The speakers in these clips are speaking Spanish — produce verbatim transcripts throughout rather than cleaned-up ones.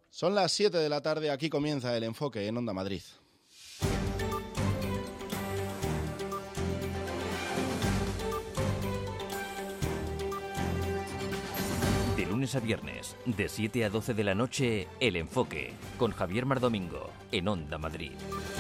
Son las siete de la tarde, aquí comienza el enfoque en Onda Madrid. De lunes a viernes, de siete a doce de la noche, El Enfoque, con Javier Mardomingo, en Onda Madrid.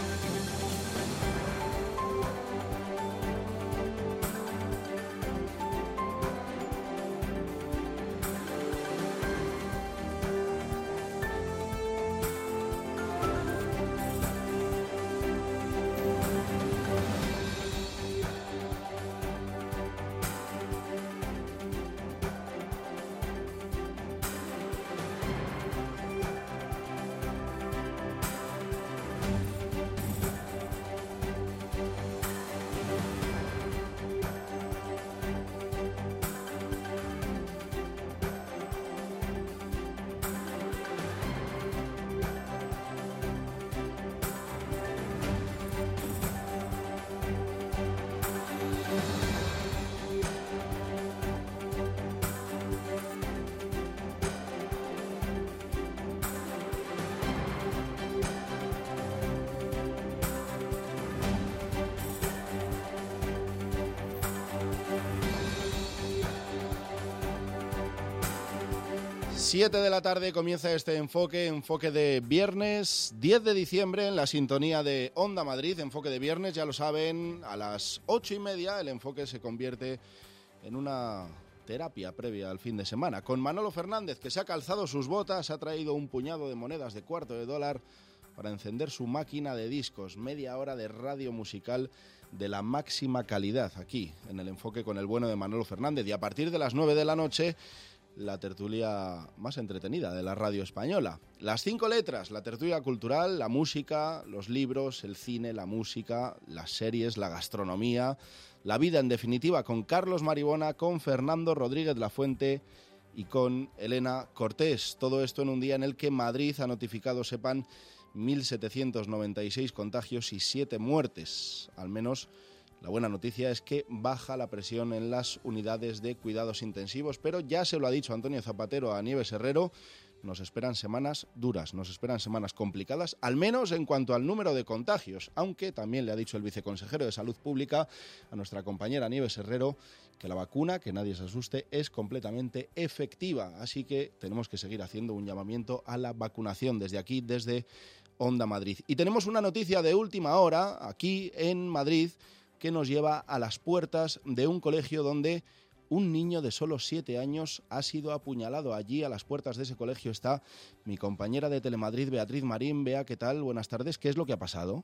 siete de la tarde comienza este enfoque, enfoque de viernes diez de diciembre en la sintonía de Onda Madrid, enfoque de viernes, ya lo saben, a las ocho y media el enfoque se convierte en una terapia previa al fin de semana, con Manolo Fernández, que se ha calzado sus botas, ha traído un puñado de monedas de cuarto de dólar para encender su máquina de discos, media hora de radio musical de la máxima calidad aquí, en el enfoque con el bueno de Manolo Fernández, y a partir de las nueve de la noche la tertulia más entretenida de la radio española. Las cinco letras, la tertulia cultural, la música, los libros, el cine, la música, las series, la gastronomía, la vida en definitiva, con Carlos Maribona, con Fernando Rodríguez Lafuente y con Elena Cortés. Todo esto en un día en el que Madrid ha notificado, sepan, mil setecientos noventa y seis contagios y siete muertes, al menos. La buena noticia es que baja la presión en las unidades de cuidados intensivos, pero ya se lo ha dicho Antonio Zapatero a Nieves Herrero, nos esperan semanas duras, nos esperan semanas complicadas, al menos en cuanto al número de contagios, aunque también le ha dicho el viceconsejero de Salud Pública a nuestra compañera Nieves Herrero que la vacuna, que nadie se asuste, es completamente efectiva, así que tenemos que seguir haciendo un llamamiento a la vacunación desde aquí, desde Onda Madrid. Y tenemos una noticia de última hora aquí en Madrid, que nos lleva a las puertas de un colegio donde un niño de solo siete años ha sido apuñalado. Allí, a las puertas de ese colegio, está mi compañera de Telemadrid, Beatriz Marín. Bea, ¿qué tal? Buenas tardes. ¿Qué es lo que ha pasado?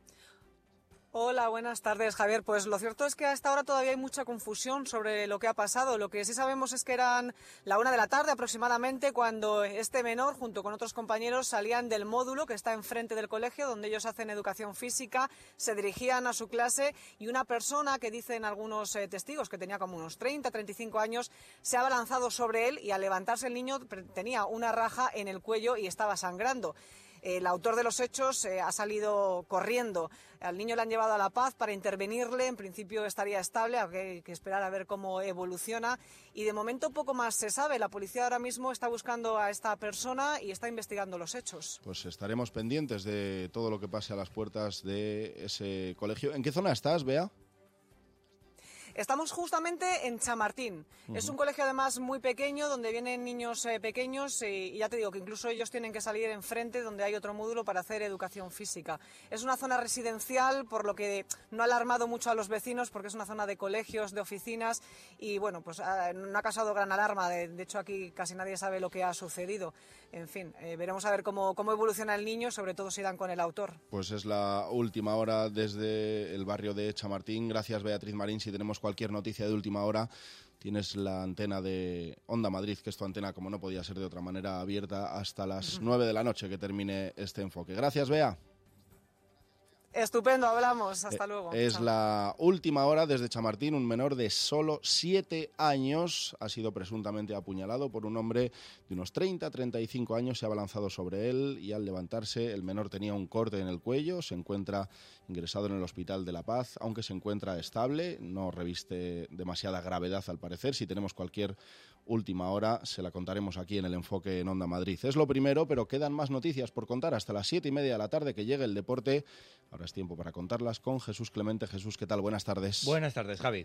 Hola, buenas tardes, Javier. Pues lo cierto es que a esta hora todavía hay mucha confusión sobre lo que ha pasado. Lo que sí sabemos es que eran la una de la tarde aproximadamente cuando este menor, junto con otros compañeros, salían del módulo que está enfrente del colegio, donde ellos hacen educación física, se dirigían a su clase y una persona que dicen algunos eh, testigos que tenía como unos treinta, treinta y cinco años, se ha abalanzado sobre él y al levantarse el niño tenía una raja en el cuello y estaba sangrando. El autor de los hechos eh, ha salido corriendo. Al niño le han llevado a La Paz para intervenirle. En principio estaría estable, hay que esperar a ver cómo evoluciona. Y de momento poco más se sabe. La policía ahora mismo está buscando a esta persona y está investigando los hechos. Pues estaremos pendientes de todo lo que pase a las puertas de ese colegio. ¿En qué zona estás, Bea? Estamos justamente en Chamartín. Uh-huh. Es un colegio además muy pequeño donde vienen niños eh, pequeños y, y ya te digo que incluso ellos tienen que salir enfrente donde hay otro módulo para hacer educación física. Es una zona residencial, por lo que no ha alarmado mucho a los vecinos porque es una zona de colegios, de oficinas y bueno, pues eh, no ha causado gran alarma. De, de hecho aquí casi nadie sabe lo que ha sucedido. En fin, eh, veremos a ver cómo, cómo evoluciona el niño, sobre todo si dan con el autor. Pues es la última hora desde el barrio de Chamartín. Gracias, Beatriz Marín. Si tenemos cualquier noticia de última hora, tienes la antena de Onda Madrid, que es tu antena, como no podía ser de otra manera, abierta hasta las nueve de la noche que termine este enfoque. Gracias, Bea. Estupendo, hablamos. Hasta eh, luego. Es Chao. La última hora desde Chamartín. Un menor de solo siete años ha sido presuntamente apuñalado por un hombre de unos treinta a treinta y cinco años. Se ha abalanzado sobre él y al levantarse el menor tenía un corte en el cuello. Se encuentra ingresado en el Hospital de La Paz, aunque se encuentra estable. No reviste demasiada gravedad al parecer. Si tenemos cualquier última hora se la contaremos aquí en el Enfoque en Onda Madrid. Es lo primero, pero quedan más noticias por contar hasta las siete y media de la tarde que llegue el deporte. Ahora es tiempo para contarlas con Jesús Clemente. Jesús, ¿qué tal? Buenas tardes. Buenas tardes, Javi.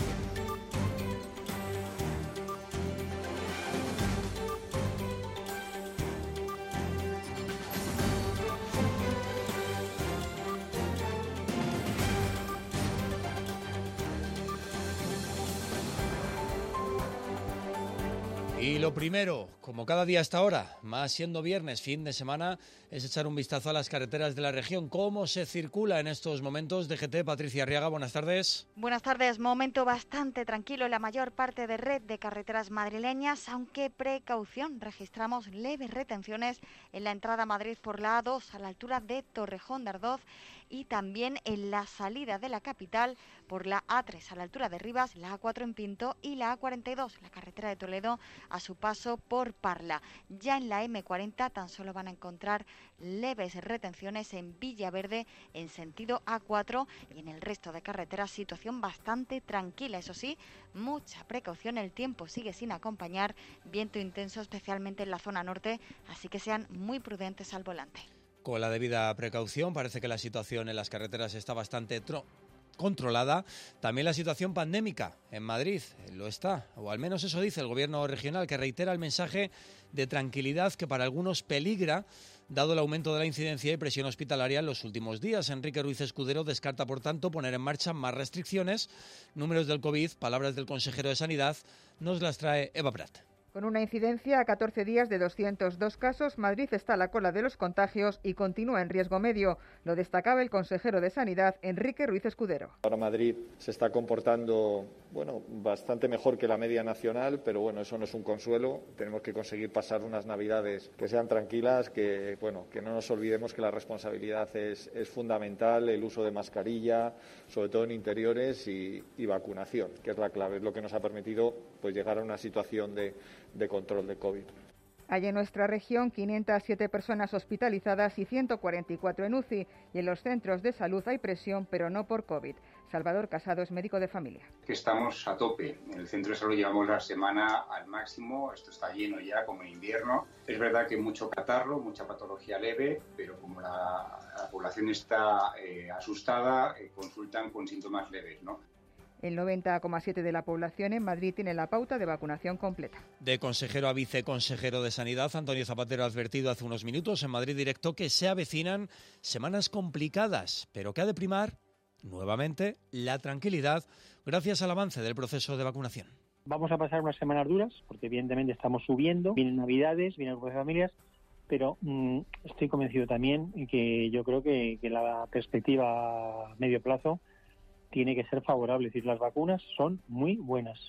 Y lo primero, como cada día a esta hora, más siendo viernes, fin de semana, es echar un vistazo a las carreteras de la región. ¿Cómo se circula en estos momentos? D G T, Patricia Arriaga, buenas tardes. Buenas tardes. Momento bastante tranquilo en la mayor parte de red de carreteras madrileñas, aunque precaución, registramos leves retenciones en la entrada a Madrid por la A dos a la altura de Torrejón de Ardoz y también en la salida de la capital por la A tres a la altura de Rivas, la A cuatro en Pinto y la A cuarenta y dos, la carretera de Toledo, a su paso por Parla. Ya en la eme cuarenta tan solo van a encontrar leves retenciones en Villaverde en sentido A cuatro y en el resto de carreteras situación bastante tranquila. Eso sí, mucha precaución, el tiempo sigue sin acompañar, viento intenso especialmente en la zona norte, así que sean muy prudentes al volante. Con la debida precaución, parece que la situación en las carreteras está bastante tro- controlada. También la situación pandémica en Madrid lo está, o al menos eso dice el gobierno regional, que reitera el mensaje de tranquilidad que para algunos peligra, dado el aumento de la incidencia y presión hospitalaria en los últimos días. Enrique Ruiz Escudero descarta, por tanto, poner en marcha más restricciones. Números del COVID, palabras del consejero de Sanidad, nos las trae Eva Prat. Con una incidencia a catorce días de doscientos dos casos, Madrid está a la cola de los contagios y continúa en riesgo medio. Lo destacaba el consejero de Sanidad, Enrique Ruiz Escudero. Ahora Madrid se está comportando, bueno, bastante mejor que la media nacional, pero bueno, eso no es un consuelo. Tenemos que conseguir pasar unas Navidades que sean tranquilas, que bueno, que no nos olvidemos que la responsabilidad es, es fundamental, el uso de mascarilla, sobre todo en interiores y, y vacunación, que es la clave, es lo que nos ha permitido pues llegar a una situación de de control de COVID. Hay en nuestra región quinientas siete personas hospitalizadas y ciento cuarenta y cuatro en U C I y en los centros de salud hay presión, pero no por COVID. Salvador Casado es médico de familia. Que estamos a tope. En el centro de salud llevamos la semana al máximo, esto está lleno ya como en invierno. Es verdad que mucho catarro, mucha patología leve, pero como la, la población está eh, asustada, eh, consultan con síntomas leves, ¿no? El noventa coma siete por ciento de la población en Madrid tiene la pauta de vacunación completa. De consejero a viceconsejero de Sanidad, Antonio Zapatero ha advertido hace unos minutos en Madrid Directo que se avecinan semanas complicadas, pero que ha de primar, nuevamente, la tranquilidad gracias al avance del proceso de vacunación. Vamos a pasar unas semanas duras, porque evidentemente estamos subiendo, vienen Navidades, vienen grupos de familias, pero mmm, estoy convencido también que yo creo que, que la perspectiva a medio plazo tiene que ser favorable, es decir, las vacunas son muy buenas.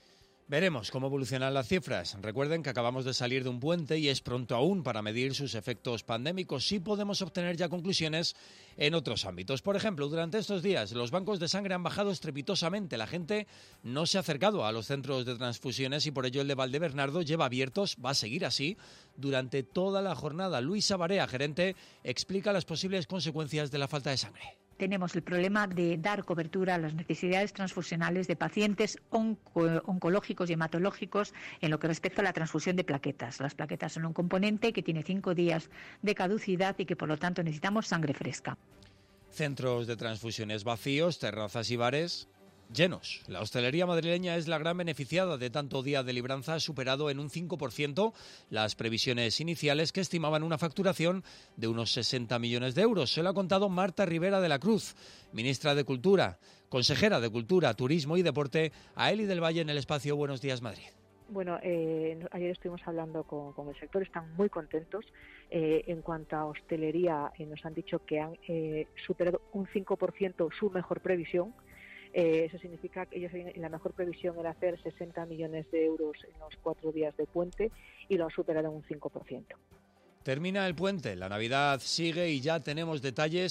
Veremos cómo evolucionan las cifras. Recuerden que acabamos de salir de un puente y es pronto aún para medir sus efectos pandémicos. Sí podemos obtener ya conclusiones en otros ámbitos. Por ejemplo, durante estos días los bancos de sangre han bajado estrepitosamente. La gente no se ha acercado a los centros de transfusiones y por ello el de Valdebernardo lleva abiertos, va a seguir así, durante toda la jornada. Luisa Barea, gerente, explica las posibles consecuencias de la falta de sangre. Tenemos el problema de dar cobertura a las necesidades transfusionales de pacientes onco- oncológicos y hematológicos en lo que respecta a la transfusión de plaquetas. Las plaquetas son un componente que tiene cinco días de caducidad y que por lo tanto necesitamos sangre fresca. Centros de transfusiones vacíos, terrazas y bares llenos. La hostelería madrileña es la gran beneficiada de tanto día de libranza. Ha superado en un cinco por ciento las previsiones iniciales que estimaban una facturación de unos sesenta millones de euros. Se lo ha contado Marta Rivera de la Cruz, ministra de Cultura, consejera de Cultura, Turismo y Deporte, a Eli del Valle en el espacio Buenos Días Madrid. Bueno, eh, ayer estuvimos hablando con, con el sector, están muy contentos. Eh, en cuanto a hostelería, eh, nos han dicho que han eh, superado un cinco por ciento su mejor previsión. Eh, eso significa que ellos la mejor previsión era hacer sesenta millones de euros en los cuatro días de puente y lo han superado en un cinco por ciento. Termina el puente, la Navidad sigue y ya tenemos detalles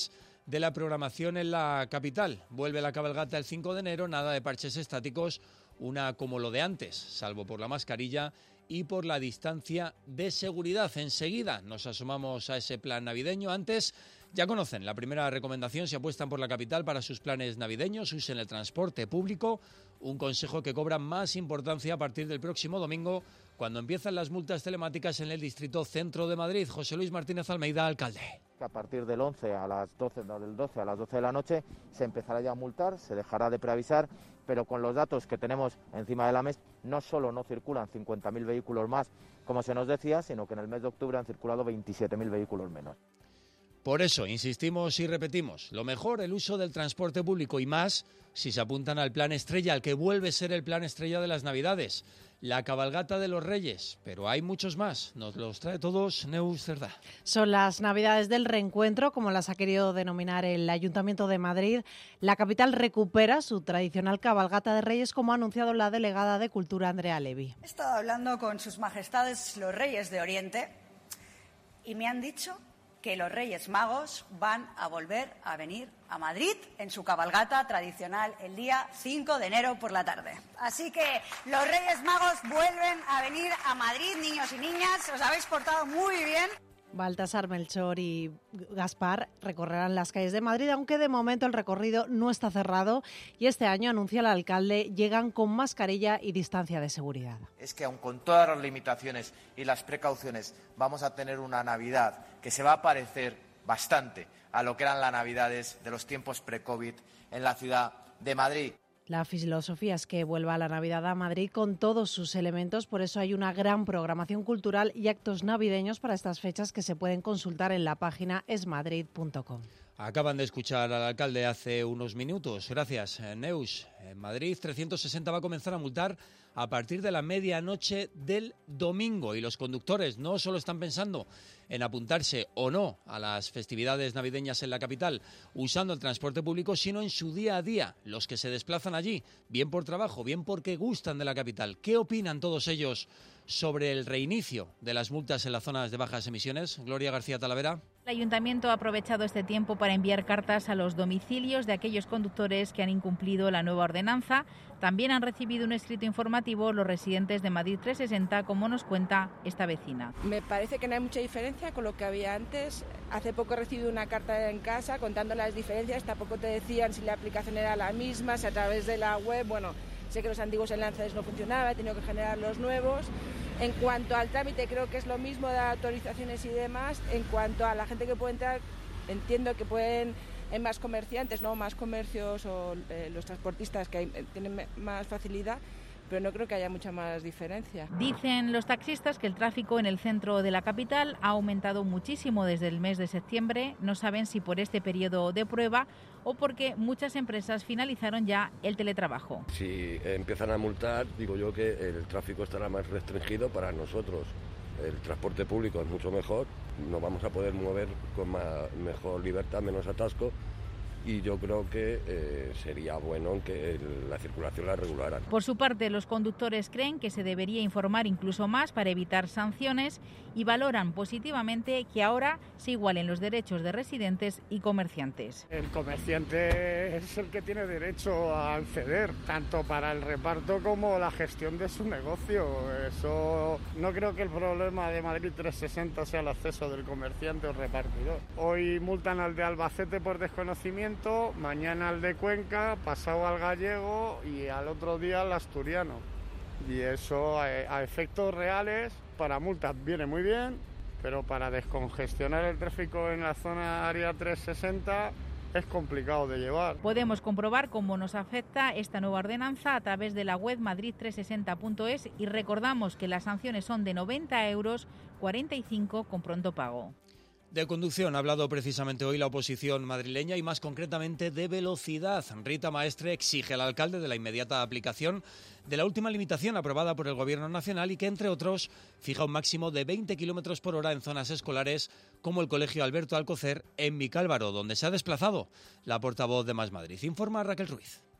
de la programación en la capital. Vuelve la cabalgata el cinco de enero, nada de parches estáticos, una como lo de antes, salvo por la mascarilla y por la distancia de seguridad. Enseguida nos asomamos a ese plan navideño. Antes, ya conocen la primera recomendación si apuestan por la capital para sus planes navideños, usen el transporte público, un consejo que cobra más importancia a partir del próximo domingo, cuando empiezan las multas telemáticas en el distrito centro de Madrid. José Luis Martínez Almeida, alcalde. A partir del once a las doce, no, del doce a las doce de la noche se empezará ya a multar, se dejará de preavisar, pero con los datos que tenemos encima de la mesa, no solo no circulan cincuenta mil vehículos más, como se nos decía, sino que en el mes de octubre han circulado veintisiete mil vehículos menos. Por eso, insistimos y repetimos, lo mejor el uso del transporte público y más si se apuntan al plan estrella, al que vuelve a ser el plan estrella de las Navidades, la cabalgata de los Reyes, pero hay muchos más, nos los trae todos Neus Cerdá. Son las Navidades del reencuentro, como las ha querido denominar el Ayuntamiento de Madrid. La capital recupera su tradicional cabalgata de Reyes, como ha anunciado la delegada de Cultura, Andrea Levy. He estado hablando con sus majestades los Reyes de Oriente y me han dicho que los Reyes Magos van a volver a venir a Madrid en su cabalgata tradicional el día cinco de enero por la tarde. Así que los Reyes Magos vuelven a venir a Madrid, niños y niñas, os habéis portado muy bien. Baltasar, Melchor y Gaspar recorrerán las calles de Madrid, aunque de momento el recorrido no está cerrado y este año, anuncia el alcalde, llegan con mascarilla y distancia de seguridad. Es que aun con todas las limitaciones y las precauciones vamos a tener una Navidad que se va a parecer bastante a lo que eran las Navidades de los tiempos pre-COVID en la ciudad de Madrid. La filosofía es que vuelva la Navidad a Madrid con todos sus elementos, por eso hay una gran programación cultural y actos navideños para estas fechas que se pueden consultar en la página es madrid punto com. Acaban de escuchar al alcalde hace unos minutos. Gracias, Neus. En Madrid, trescientos sesenta va a comenzar a multar a partir de la medianoche del domingo. Y los conductores no solo están pensando en apuntarse o no a las festividades navideñas en la capital usando el transporte público, sino en su día a día, los que se desplazan allí, bien por trabajo, bien porque gustan de la capital. ¿Qué opinan todos ellos sobre el reinicio de las multas en las zonas de bajas emisiones? Gloria García Talavera. El Ayuntamiento ha aprovechado este tiempo para enviar cartas a los domicilios de aquellos conductores que han incumplido la nueva ordenanza. También han recibido un escrito informativo los residentes de Madrid trescientos sesenta, como nos cuenta esta vecina. Me parece que no hay mucha diferencia con lo que había antes. Hace poco he recibido una carta en casa contando las diferencias. Tampoco te decían si la aplicación era la misma, si a través de la web. Bueno, sé que los antiguos enlaces no funcionaban, he tenido que generar los nuevos. En cuanto al trámite, creo que es lo mismo de autorizaciones y demás. En cuanto a la gente que puede entrar, entiendo que pueden, hay más comerciantes, no más comercios o eh, los transportistas que hay, tienen más facilidad, pero no creo que haya mucha más diferencia. Dicen los taxistas que el tráfico en el centro de la capital ha aumentado muchísimo desde el mes de septiembre. No saben si por este periodo de prueba o porque muchas empresas finalizaron ya el teletrabajo. Si empiezan a multar, digo yo que el tráfico estará más restringido para nosotros. El transporte público es mucho mejor, nos vamos a poder mover con más, mejor libertad, menos atasco. Y yo creo que eh, sería bueno que el, la circulación la regularan. Por su parte, los conductores creen que se debería informar incluso más para evitar sanciones y valoran positivamente que ahora se igualen los derechos de residentes y comerciantes. El comerciante es el que tiene derecho a acceder, tanto para el reparto como la gestión de su negocio. Eso no creo que el problema de Madrid trescientos sesenta sea el acceso del comerciante o repartidor. Hoy multan al de Albacete por desconocimiento, mañana al de Cuenca, pasado al gallego y al otro día al asturiano. Y eso a, a efectos reales, para multas viene muy bien, pero para descongestionar el tráfico en la zona área trescientos sesenta es complicado de llevar. Podemos comprobar cómo nos afecta esta nueva ordenanza a través de la web madrid trescientos sesenta punto es y recordamos que las sanciones son de noventa euros, cuarenta y cinco con pronto pago. De conducción ha hablado precisamente hoy la oposición madrileña y más concretamente de velocidad. Rita Maestre exige al alcalde de la inmediata aplicación de la última limitación aprobada por el Gobierno Nacional y que, entre otros, fija un máximo de veinte kilómetros por hora en zonas escolares como el Colegio Alberto Alcocer en Vicálvaro, donde se ha desplazado la portavoz de Más Madrid. Informa Raquel Ruiz.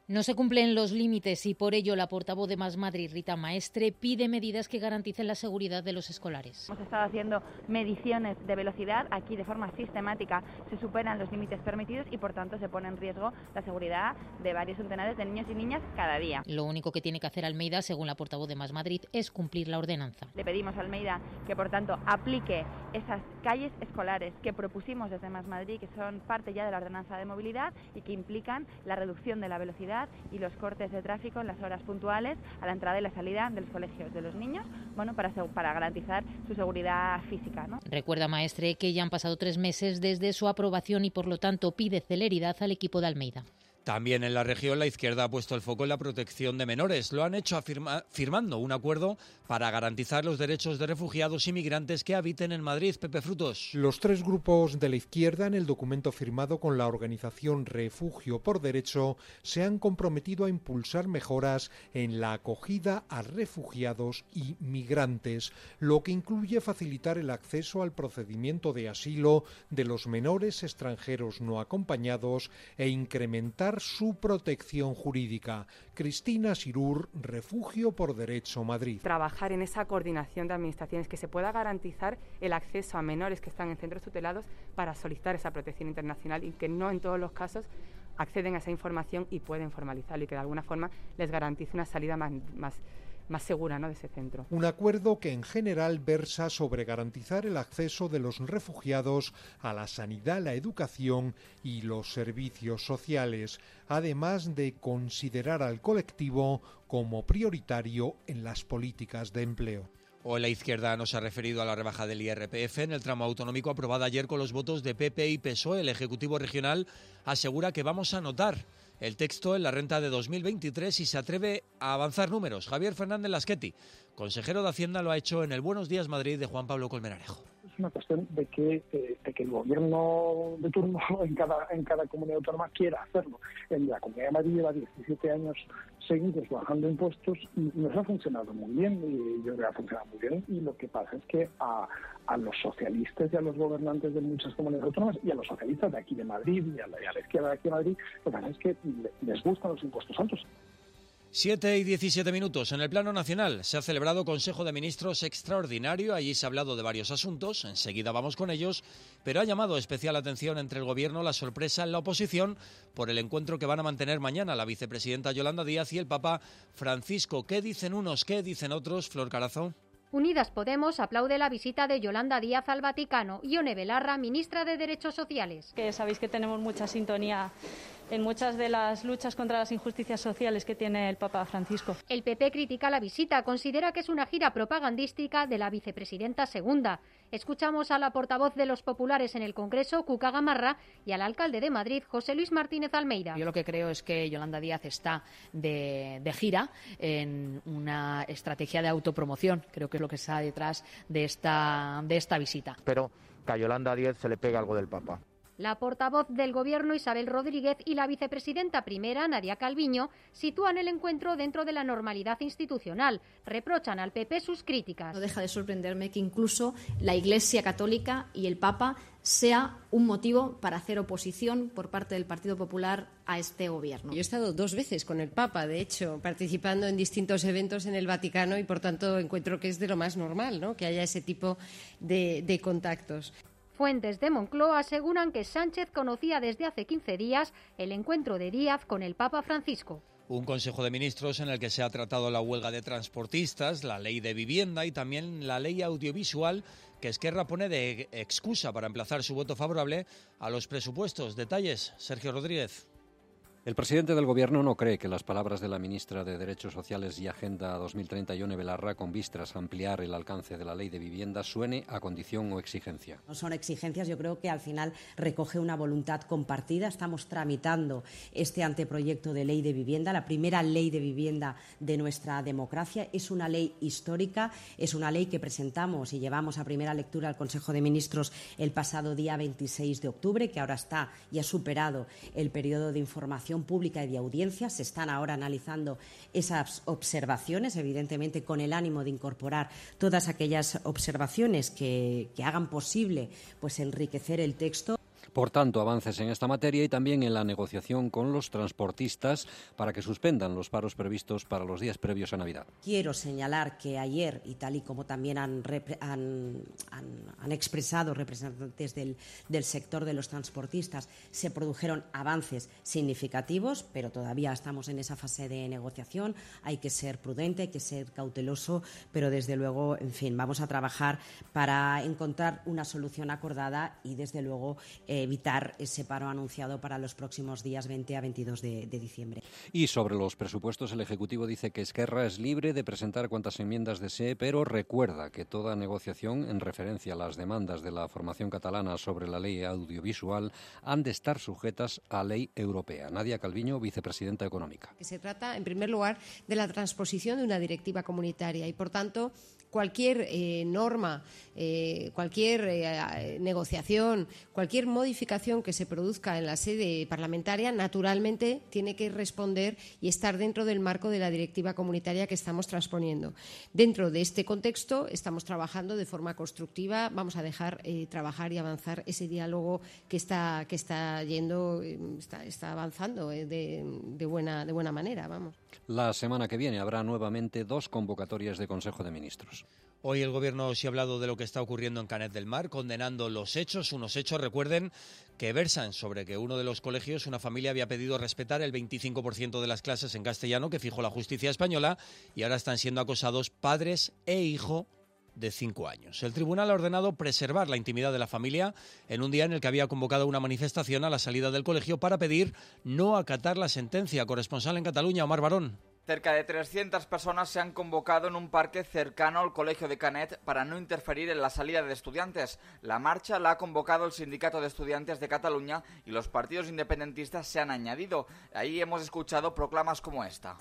No se cumplen los límites y por ello la portavoz de Más Madrid, Rita Maestre, pide medidas que garanticen la seguridad de los escolares. Hemos estado haciendo mediciones de velocidad. Aquí de forma sistemática se superan los límites permitidos y por tanto se pone en riesgo la seguridad de varios centenares de niños y niñas cada día. Lo único que tiene que hacer Almeida, según la portavoz de Más Madrid, es cumplir la ordenanza. Le pedimos a Almeida que por tanto aplique esas calles escolares que propusimos desde Más Madrid, que son parte ya de la ordenanza de movilidad y que implican la reducción de la velocidad y los cortes de tráfico en las horas puntuales a la entrada y la salida de los colegios de los niños, bueno, para, para garantizar su seguridad física, ¿no? Recuerda Maestre que ya han pasado tres meses desde su aprobación y por lo tanto pide celeridad al equipo de Almeida. También en la región la izquierda ha puesto el foco en la protección de menores. Lo han hecho afirma, firmando un acuerdo para garantizar los derechos de refugiados y migrantes que habiten en Madrid. Pepe Frutos. Los tres grupos de la izquierda en el documento firmado con la organización Refugio por Derecho se han comprometido a impulsar mejoras en la acogida a refugiados y migrantes, lo que incluye facilitar el acceso al procedimiento de asilo de los menores extranjeros no acompañados e incrementar su protección jurídica. Cristina Sirur, Refugio por Derecho, Madrid. Trabajar en esa coordinación de administraciones, que se pueda garantizar el acceso a menores que están en centros tutelados para solicitar esa protección internacional y que no en todos los casos acceden a esa información y pueden formalizarlo y que de alguna forma les garantice una salida más, más más segura, ¿no?, de ese centro. Un acuerdo que en general versa sobre garantizar el acceso de los refugiados a la sanidad, la educación y los servicios sociales, además de considerar al colectivo como prioritario en las políticas de empleo. Hoy la izquierda no se ha referido a la rebaja del I R P F en el tramo autonómico aprobada ayer con los votos de P P y P S O E. El Ejecutivo Regional asegura que vamos a notar el texto en la renta de dos mil veintitrés y se atreve a avanzar números. Javier Fernández Lasqueti, consejero de Hacienda, lo ha hecho en el Buenos Días Madrid de Juan Pablo Colmenarejo. Es una cuestión de que, eh, de que el gobierno de turno en cada, en cada comunidad autónoma quiera hacerlo. En la Comunidad de Madrid lleva diecisiete años seguidos bajando impuestos y nos ha funcionado muy bien, y yo creo que ha funcionado muy bien, y lo que pasa es que a, a los socialistas y a los gobernantes de muchas comunidades autónomas y a los socialistas de aquí de Madrid y a la, y a la izquierda de aquí de Madrid, lo que pasa es que les gustan los impuestos altos. siete y diecisiete minutos. En el plano nacional se ha celebrado Consejo de Ministros extraordinario. Allí se ha hablado de varios asuntos. Enseguida vamos con ellos. Pero ha llamado especial atención entre el Gobierno la sorpresa en la oposición por el encuentro que van a mantener mañana la vicepresidenta Yolanda Díaz y el Papa Francisco. ¿Qué dicen unos? ¿Qué dicen otros? Flor Carazo. Unidas Podemos aplaude la visita de Yolanda Díaz al Vaticano. Ione Belarra, ministra de Derechos Sociales. Que sabéis que tenemos mucha sintonía en muchas de las luchas contra las injusticias sociales que tiene el Papa Francisco. El P P critica la visita, considera que es una gira propagandística de la vicepresidenta segunda. Escuchamos a la portavoz de los populares en el Congreso, Cuca Gamarra, y al alcalde de Madrid, José Luis Martínez Almeida. Yo lo que creo es que Yolanda Díaz está de, de gira en una estrategia de autopromoción. Creo que es lo que está detrás de esta, de esta visita. Pero que a Yolanda Díaz se le pega algo del Papa. La portavoz del Gobierno, Isabel Rodríguez, y la vicepresidenta primera, Nadia Calviño, sitúan el encuentro dentro de la normalidad institucional. Reprochan al P P sus críticas. No deja de sorprenderme que incluso la Iglesia Católica y el Papa sea un motivo para hacer oposición por parte del Partido Popular a este gobierno. Yo he estado dos veces con el Papa, de hecho, participando en distintos eventos en el Vaticano y, por tanto, encuentro que es de lo más normal, ¿no?, que haya ese tipo de, de contactos. Fuentes de Moncloa aseguran que Sánchez conocía desde hace quince días el encuentro de Díaz con el Papa Francisco. Un Consejo de Ministros en el que se ha tratado la huelga de transportistas, la ley de vivienda y también la ley audiovisual que Esquerra pone de excusa para emplazar su voto favorable a los presupuestos. Detalles, Sergio Rodríguez. El presidente del Gobierno no cree que las palabras de la ministra de Derechos Sociales y Agenda dos mil treinta, Ione Belarra, con vistas a ampliar el alcance de la ley de vivienda, suene a condición o exigencia. No son exigencias, yo creo que al final recoge una voluntad compartida. Estamos tramitando este anteproyecto de ley de vivienda, la primera ley de vivienda de nuestra democracia. Es una ley histórica, es una ley que presentamos y llevamos a primera lectura al Consejo de Ministros el pasado día veintiséis de octubre, que ahora está y ha superado el periodo de información pública y de audiencia. Se están ahora analizando esas observaciones, evidentemente con el ánimo de incorporar todas aquellas observaciones que, que hagan posible pues enriquecer el texto. Por tanto, avances en esta materia y también en la negociación con los transportistas para que suspendan los paros previstos para los días previos a Navidad. Quiero señalar que ayer, y tal y como también han, han, han, han expresado representantes del, del sector de los transportistas, se produjeron avances significativos, pero todavía estamos en esa fase de negociación. Hay que ser prudente, hay que ser cauteloso, pero desde luego, en fin, vamos a trabajar para encontrar una solución acordada y desde luego eh, evitar ese paro anunciado para los próximos días veinte a veintidós de, de diciembre. Y sobre los presupuestos, el Ejecutivo dice que Esquerra es libre de presentar cuantas enmiendas desee, pero recuerda que toda negociación en referencia a las demandas de la formación catalana sobre la ley audiovisual han de estar sujetas a ley europea. Nadia Calviño, vicepresidenta económica. Se trata, en primer lugar, de la transposición de una directiva comunitaria y, por tanto, cualquier eh, norma, eh, cualquier eh, negociación, cualquier modificación que se produzca en la sede parlamentaria, naturalmente tiene que responder y estar dentro del marco de la directiva comunitaria que estamos transponiendo. Dentro de este contexto estamos trabajando de forma constructiva. Vamos a dejar eh, trabajar y avanzar ese diálogo que está que está yendo, eh, está, está avanzando eh, de, de buena de buena manera. Vamos. La semana que viene habrá nuevamente dos convocatorias de Consejo de Ministros. Hoy el Gobierno sí ha hablado de lo que está ocurriendo en Canet del Mar, condenando los hechos, unos hechos, recuerden, que versan sobre que uno de los colegios, una familia, había pedido respetar el veinticinco por ciento de las clases en castellano que fijó la justicia española y ahora están siendo acosados padres e hijo de cinco años. El tribunal ha ordenado preservar la intimidad de la familia en un día en el que había convocado una manifestación a la salida del colegio para pedir no acatar la sentencia. Corresponsal en Cataluña, Omar Barón. Cerca de trescientas personas se han convocado en un parque cercano al colegio de Canet para no interferir en la salida de estudiantes. La marcha la ha convocado el Sindicato de Estudiantes de Cataluña y los partidos independentistas se han añadido. Ahí hemos escuchado proclamas como esta.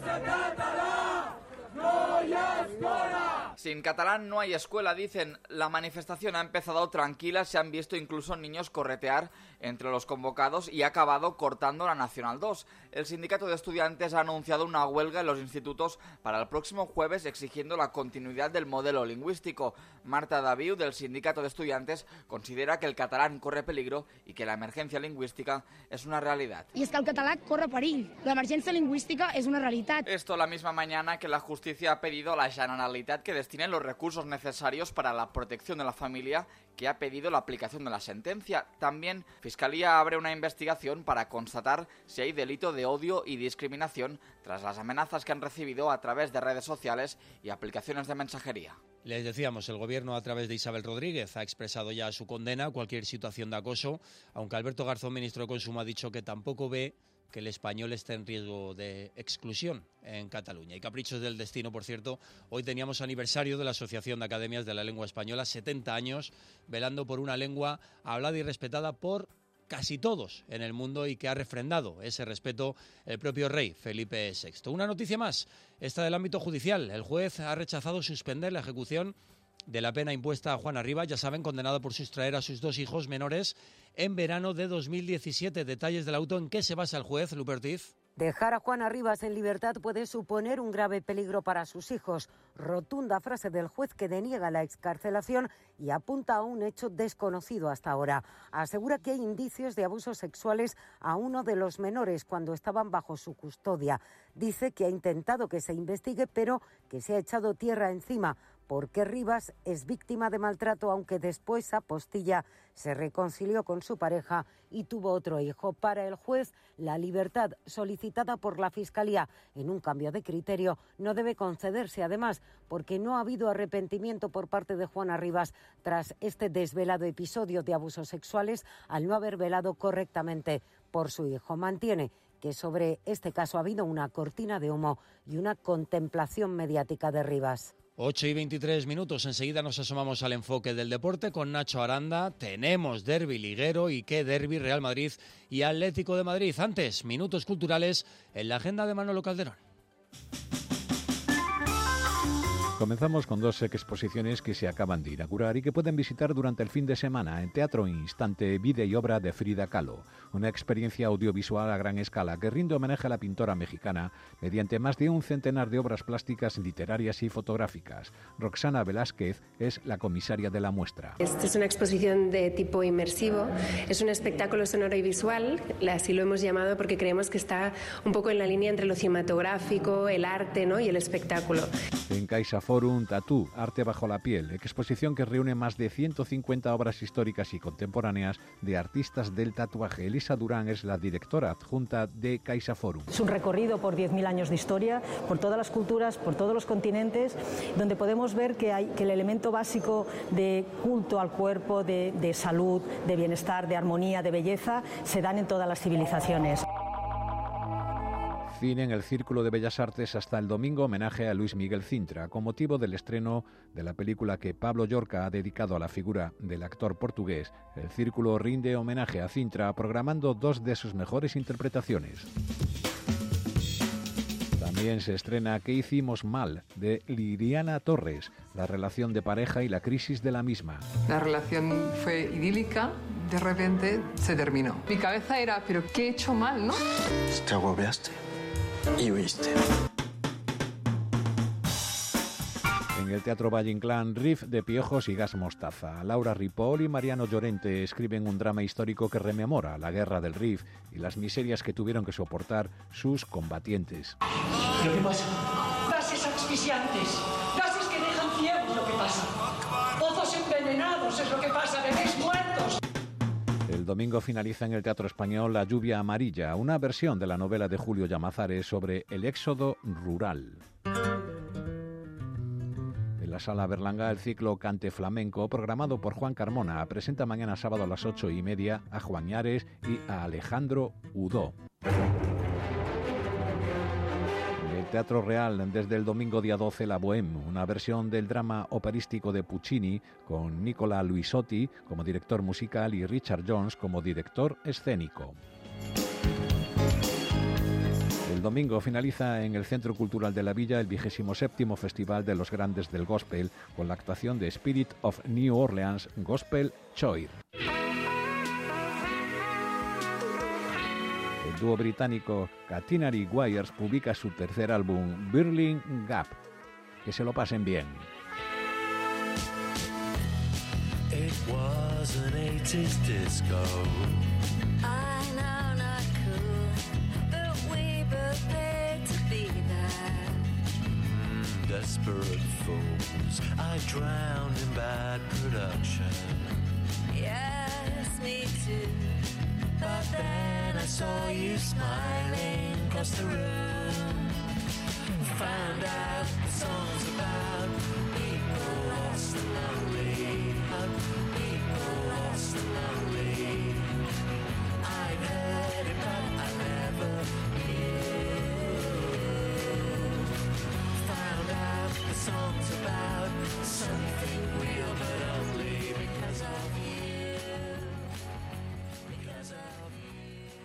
Sin catalán no hay escuela, dicen. La manifestación ha empezado tranquila, se han visto incluso niños corretear entre los convocados y ha acabado cortando la Nacional dos. El sindicato de estudiantes ha anunciado una huelga en los institutos para el próximo jueves exigiendo la continuidad del modelo lingüístico. Marta Daviu, del sindicato de estudiantes, considera que el catalán corre peligro y que la emergencia lingüística es una realidad. Y es que el catalán corre perill. La emergencia lingüística es una realidad. Esto la misma mañana que la justicia ha pedido a la Generalitat que destine los recursos necesarios para la protección de la familia, que ha pedido la aplicación de la sentencia. También Fiscalía abre una investigación para constatar si hay delito de odio y discriminación tras las amenazas que han recibido a través de redes sociales y aplicaciones de mensajería. Les decíamos, el Gobierno a través de Isabel Rodríguez ha expresado ya su condena a cualquier situación de acoso, aunque Alberto Garzón, ministro de Consumo, ha dicho que tampoco ve que el español esté en riesgo de exclusión en Cataluña. Y caprichos del destino, por cierto, hoy teníamos aniversario de la Asociación de Academias de la Lengua Española, setenta años, velando por una lengua hablada y respetada por casi todos en el mundo y que ha refrendado ese respeto el propio rey Felipe sexto. Una noticia más, esta del ámbito judicial. El juez ha rechazado suspender la ejecución de la pena impuesta a Juana Rivas, ya saben, condenada por sustraer a sus dos hijos menores en verano de dos mil diecisiete. Detalles del auto. ¿En qué se basa el juez, Lupe Ortiz? Dejar a Juana Rivas en libertad puede suponer un grave peligro para sus hijos. Rotunda frase del juez que deniega la excarcelación y apunta a un hecho desconocido hasta ahora. Asegura que hay indicios de abusos sexuales a uno de los menores cuando estaban bajo su custodia. Dice que ha intentado que se investigue, pero que se ha echado tierra encima, porque Rivas es víctima de maltrato, aunque después Apostilla se reconcilió con su pareja y tuvo otro hijo. Para el juez, la libertad solicitada por la Fiscalía en un cambio de criterio no debe concederse, además, porque no ha habido arrepentimiento por parte de Juana Rivas tras este desvelado episodio de abusos sexuales al no haber velado correctamente por su hijo. Mantiene que sobre este caso ha habido una cortina de humo y una contemplación mediática de Rivas. ocho y veintitrés minutos, enseguida nos asomamos al enfoque del deporte con Nacho Aranda. Tenemos derbi liguero y qué derbi, Real Madrid y Atlético de Madrid. Antes, minutos culturales en la agenda de Manolo Calderón. Comenzamos con dos exposiciones que se acaban de inaugurar y que pueden visitar durante el fin de semana en Teatro Instante, vida y obra de Frida Kahlo, una experiencia audiovisual a gran escala que rinde homenaje a la pintora mexicana mediante más de un centenar de obras plásticas, literarias y fotográficas. Roxana Velázquez es la comisaria de la muestra. Esta es una exposición de tipo inmersivo, es un espectáculo sonoro y visual, así lo hemos llamado porque creemos que está un poco en la línea entre lo cinematográfico, el arte, ¿no?, y el espectáculo. En CaixaForum, Tatú, Arte bajo la piel, exposición que reúne más de ciento cincuenta obras históricas y contemporáneas de artistas del tatuaje. Elisa Durán es la directora adjunta de CaixaForum. Es un recorrido por diez mil años de historia, por todas las culturas, por todos los continentes, donde podemos ver que, hay, que el elemento básico de culto al cuerpo, de, de salud, de bienestar, de armonía, de belleza, se dan en todas las civilizaciones. Cine en el Círculo de Bellas Artes hasta el domingo, homenaje a Luis Miguel Cintra, con motivo del estreno de la película que Pablo Llorca ha dedicado a la figura del actor portugués. El Círculo rinde homenaje a Cintra programando dos de sus mejores interpretaciones. También se estrena ¿Qué hicimos mal?, de Liliana Torres, la relación de pareja y la crisis de la misma. La relación fue idílica, de repente se terminó. Mi cabeza era, ¿pero qué he hecho mal, no? Te agobiaste y huiste. En el Teatro Valle Inclán, Riff de piojos y gas mostaza. Laura Ripoll y Mariano Llorente escriben un drama histórico que rememora la guerra del Rif y las miserias que tuvieron que soportar sus combatientes. ¿Pero qué pasa? Gases asfixiantes, gases que dejan ciegos, lo que pasa. Pozos envenenados es lo que pasa, bebés muertos. El domingo finaliza en el Teatro Español La lluvia amarilla, una versión de la novela de Julio Llamazares sobre el éxodo rural. En la Sala Berlanga, el ciclo Cante Flamenco, programado por Juan Carmona, presenta mañana sábado a las ocho y media a Juan Ñares y a Alejandro Udó. En el Teatro Real, desde el domingo día doce, La Bohème, una versión del drama operístico de Puccini, con Nicola Luisotti como director musical y Richard Jones como director escénico. El domingo finaliza en el Centro Cultural de la Villa el vigésimo séptimo Festival de los Grandes del Gospel, con la actuación de Spirit of New Orleans Gospel Choir. El dúo británico Catenary Wires publica su tercer álbum, Birling Gap. Que se lo pasen bien. It was an eighties disco. I know not cool, but we both paid to be there. Mm, desperate fools, I drowned in bad production. Yes, me too. But then I saw you smiling across the room.